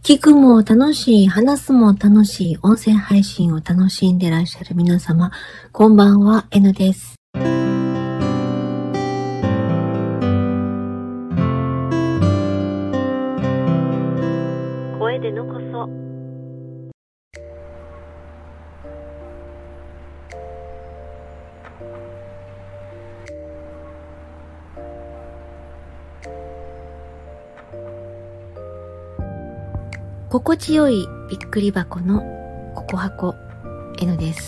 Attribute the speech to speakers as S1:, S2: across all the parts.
S1: 聞くも楽しい、話すも楽しい、音声配信を楽しんでらっしゃる皆様、こんばんは、N です。声でのこそ。心地よいびっくり箱のココ箱 N です。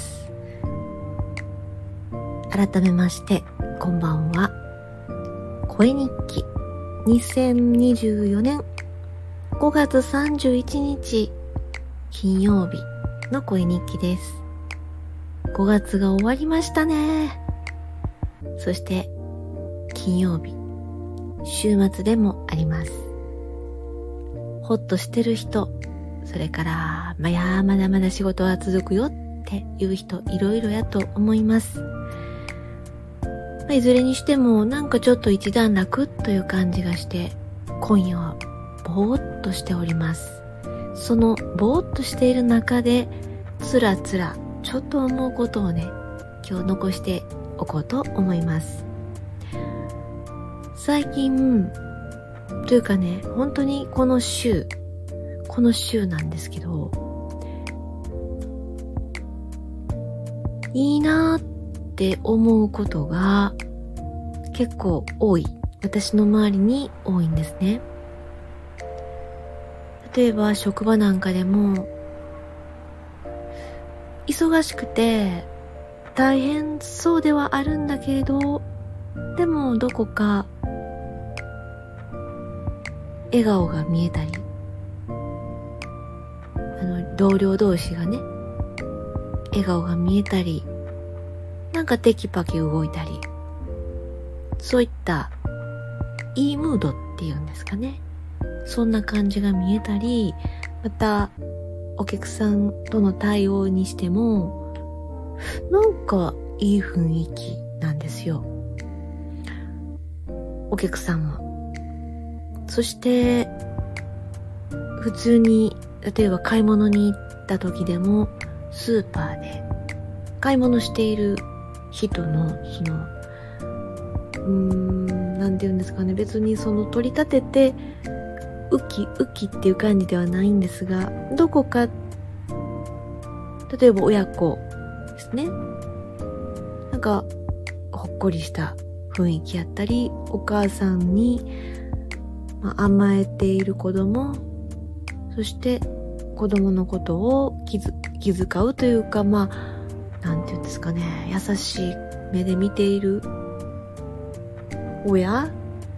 S1: 改めましてこんばんは。声日記2024年5月31日金曜日の声日記です。5月が終わりましたね。そして金曜日、週末でもあります。ほっとしてる人、それからまだまだ仕事は続くよっていう人、いろいろやと思います。いずれにしてもなんかちょっと一段落という感じがして、今夜はぼーっとしております。そのぼーっとしている中でつらつらちょっと思うことをね、今日残しておこうと思います。最近というかね、本当にこの週なんですけど、いいなって思うことが結構多い。私の周りに多いんですね。例えば職場なんかでも忙しくて大変そうではあるんだけれど、でもどこか笑顔が見えたり、同僚同士がね、笑顔が見えたり、なんかテキパキ動いたり、そういったいいムードっていうんですかね、そんな感じが見えたり、またお客さんとの対応にしてもなんかいい雰囲気なんですよ、お客さんは。そして普通に例えば買い物に行った時でも、スーパーで買い物している人のそのなんていうんですかね、別にその取り立ててウキウキっていう感じではないんですが、どこか例えば親子ですね、なんかほっこりした雰囲気やったり、お母さんに甘えている子供、そして子供のことを気遣うというか、なんていうんですかね、優しい目で見ている親、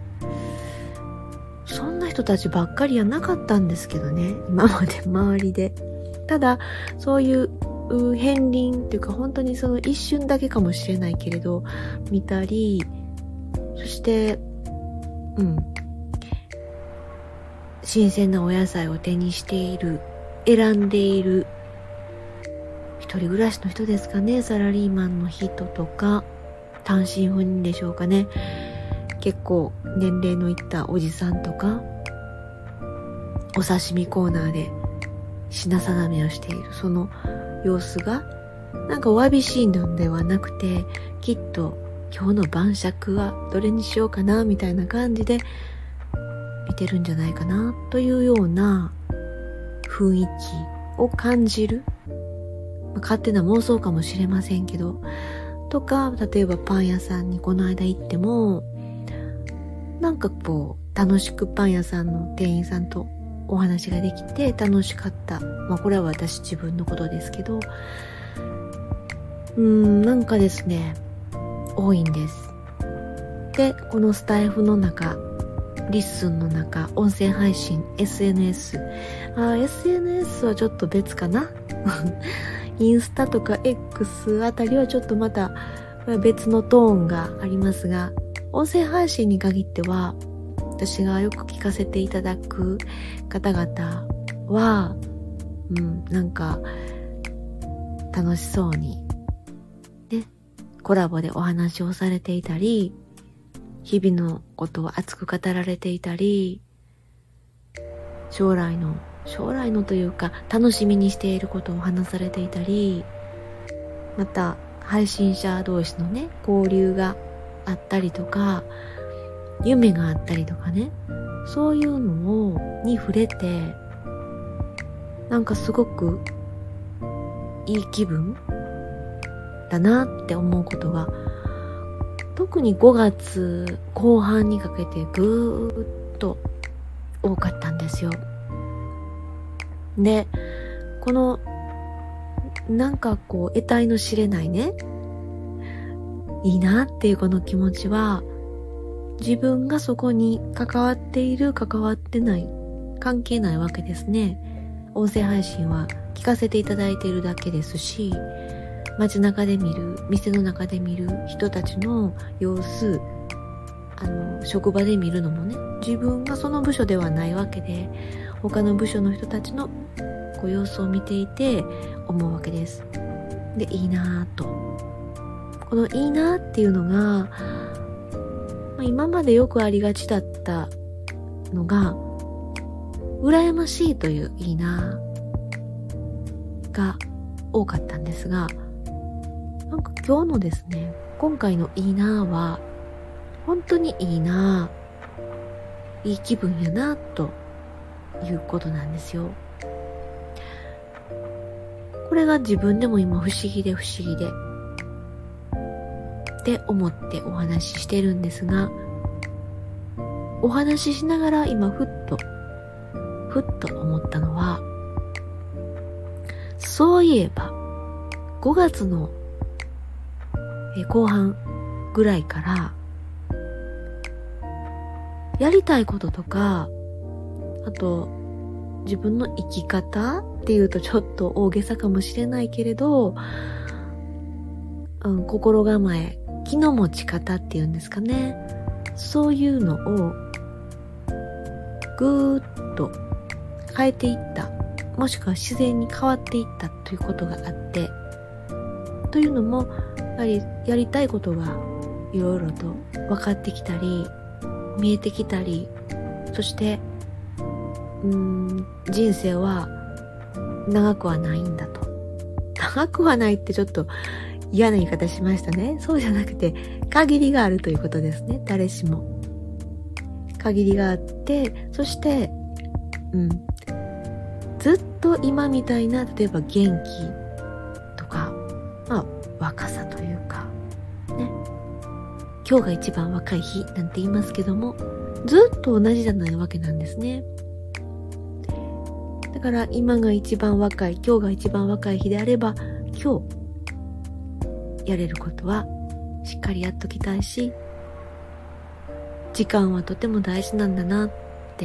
S1: そんな人たちばっかりはなかったんですけどね、今まで周りで。ただそういう片鱗っていうか、本当にその一瞬だけかもしれないけれど見たり、そして新鮮なお野菜を手にしている、選んでいる一人暮らしの人ですかね、サラリーマンの人とか、単身赴任でしょうかね、結構年齢のいったおじさんとか、お刺身コーナーで品定めをしているその様子が、なんかわびしいのではなくて、きっと今日の晩酌はどれにしようかなみたいな感じで見てるんじゃないかなというような雰囲気を感じる、勝手な妄想かもしれませんけど、とか、例えばパン屋さんにこの間行っても、なんかこう楽しくパン屋さんの店員さんとお話ができて楽しかった。これは私自分のことですけど、なんかですね、多いんです。で、このスタイフの中、リッスンの中、音声配信、SNS はちょっと別かなインスタとか X あたりはちょっとまた別のトーンがありますが、音声配信に限っては、私がよく聞かせていただく方々は、なんか楽しそうにね、コラボでお話をされていたり、日々のことを熱く語られていたり、将来の将来のというか楽しみにしていることを話されていたり、また配信者同士のね交流があったりとか、夢があったりとかね、そういうのに触れて、なんかすごくいい気分だなって思うことが、特に5月後半にかけてぐーっと多かったんですよ。で、このなんかこう得体の知れないね、いいなっていうこの気持ちは、自分がそこに関わっている関わってない関係ないわけですね。音声配信は聞かせていただいているだけですし、街中で見る、店の中で見る人たちの様子、職場で見るのもね、自分がその部署ではないわけで、他の部署の人たちのこう様子を見ていて思うわけです。で、いいなぁと。このいいなぁっていうのが、今までよくありがちだったのが、羨ましいといういいなぁが多かったんですが、なんか今日のですね、今回のいいなぁは、本当にいいなぁ、いい気分やなということなんですよ。これが自分でも今不思議でって思ってお話ししてるんですが、お話ししながら今ふっと思ったのは、そういえば5月の後半ぐらいからやりたいこととか、あと自分の生き方っていうとちょっと大げさかもしれないけれど、心構え、気の持ち方っていうんですかね、そういうのをぐーっと変えていった、もしくは自然に変わっていったということがあって、というのもやはりやりたいことがいろいろと分かってきたり見えてきたり、そして人生は長くはないんだと。長くはないってちょっと嫌な言い方しましたね。そうじゃなくて限りがあるということですね。誰しも限りがあって、そしてずっと今みたいな、例えば元気とか、若さというかね、今日が一番若い日なんて言いますけども、ずっと同じじゃないわけなんですね。だから今が一番若い、今日が一番若い日であれば、今日やれることはしっかりやっときたいし、時間はとても大事なんだなって、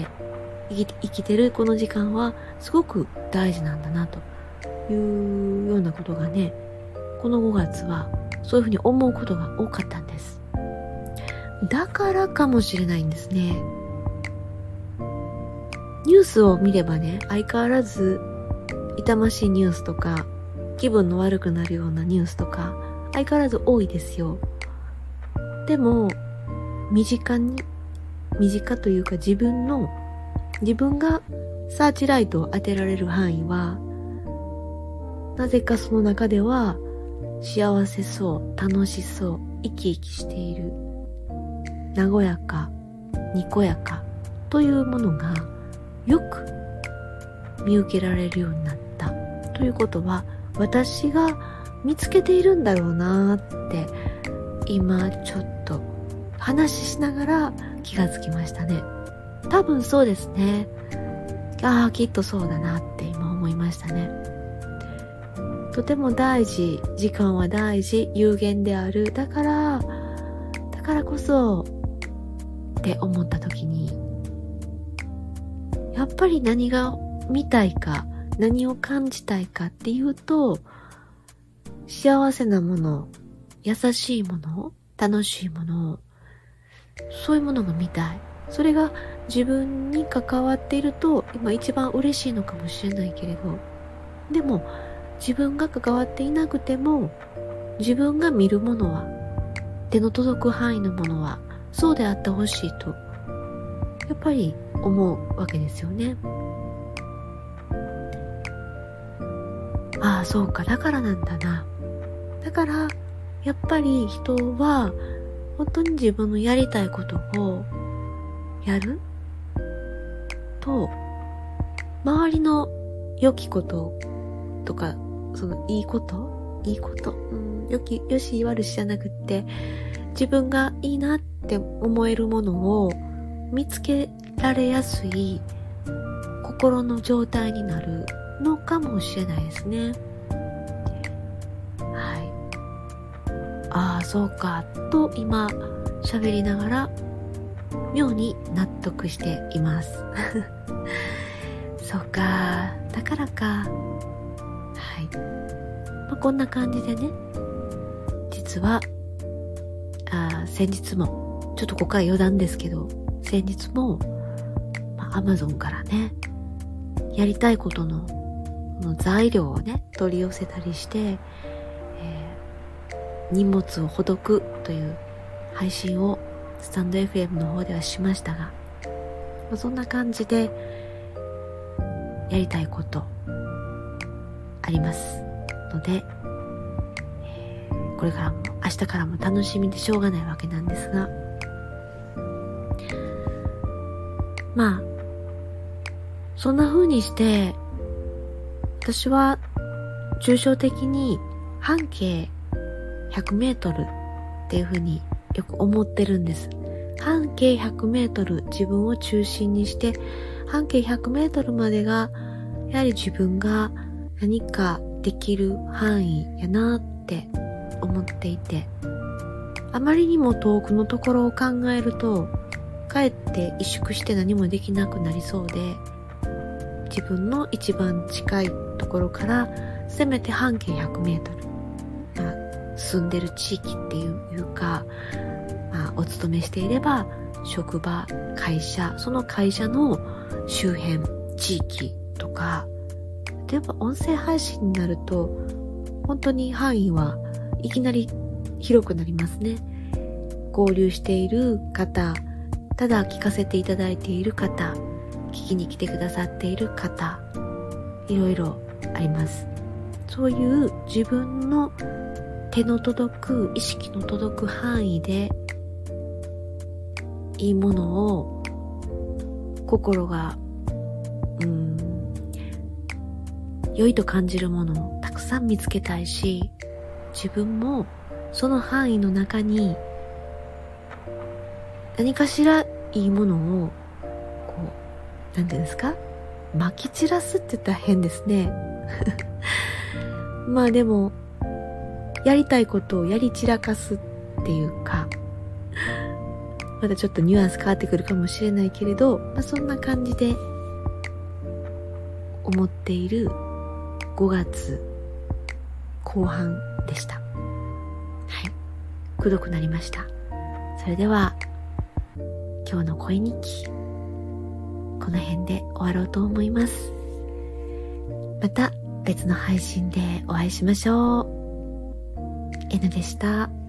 S1: 生きてるこの時間はすごく大事なんだなというようなことがね、この5月はそういうふうに思うことが多かったんです。だからかもしれないんですね。ニュースを見ればね、相変わらず痛ましいニュースとか、気分の悪くなるようなニュースとか相変わらず多いですよ。でも身近というか、自分がサーチライトを当てられる範囲は、なぜかその中では幸せそう、楽しそう、生き生きしている、和やか、にこやかというものがよく見受けられるようになったということは、私が見つけているんだろうなって今ちょっと話しながら気がつきましたね。多分そうですね。きっとそうだなって今思いましたね。とても大事、時間は大事、有限である、だからこそって思った時に、やっぱり何が見たいか、何を感じたいかっていうと、幸せなもの、優しいもの、楽しいもの、そういうものが見たい。それが自分に関わっていると今一番嬉しいのかもしれないけれど、でも自分が関わっていなくても、自分が見るものは、手の届く範囲のものはそうであってほしいとやっぱり思うわけですよね。 ああ、そうか、だからなんだな。だからやっぱり人は本当に自分のやりたいことをやると、周りの良きこととか、そのいいこと、よし悪しじゃなくって、自分がいいなって思えるものを見つけられやすい心の状態になるのかもしれないですね。はい。ああ、そうか、と今喋りながら妙に納得しています。そうか、だからか。はい。こんな感じでね、実は先日も、ちょっとここから余談ですけど、先日も、Amazon からね、やりたいことの材料をね、取り寄せたりして、荷物をほどくという配信をスタンド FM の方ではしましたが、そんな感じでやりたいことありますので、これからも明日からも楽しみでしょうがないわけなんですが、そんな風にして私は抽象的に半径100メートルっていう風によく思ってるんです。半径100メートル、自分を中心にして半径100メートルまでがやはり自分が何かできる範囲やなって思っていて、あまりにも遠くのところを考えるとかえって萎縮して何もできなくなりそうで、自分の一番近いところからせめて半径100メートル、住んでる地域っていうか、お勤めしていれば職場、会社、その会社の周辺地域とか、例えば音声配信になると本当に範囲はいきなり広くなりますね。合流している方、ただ聞かせていただいている方、聞きに来てくださっている方、いろいろあります。そういう自分の手の届く、意識の届く範囲でいいものを心が良いと感じるものをたくさん見つけたいし、自分もその範囲の中に何かしらいいものをなんていうんですか、撒き散らすって言ったら変ですね。でもやりたいことをやり散らかすっていうか、またちょっとニュアンス変わってくるかもしれないけれど、そんな感じで思っている5月後半でした。はい、くどくなりました。それでは今日の声日記、この辺で終わろうと思います。また別の配信でお会いしましょう。N でした。